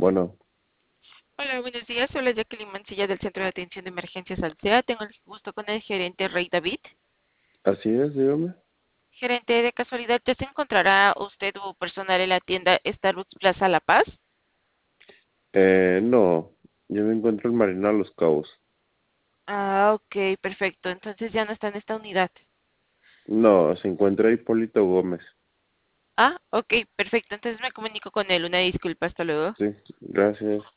Bueno, Hola, buenos días. Soy Jacqueline Mancilla del Centro de Atención de Emergencias Alsea. Tengo el gusto con el gerente Rey David. así es, dígame. Gerente, de casualidad, ¿ya se encontrará usted o personal en la tienda Starbucks Plaza La Paz? No, yo me encuentro en Marina Los Cabos. Ah, ok, perfecto. Entonces ya no está en esta unidad. No, se encuentra Hipólito Gómez. Ah, ok, perfecto. Entonces me comunico con él. Una disculpa, hasta luego. Sí, gracias.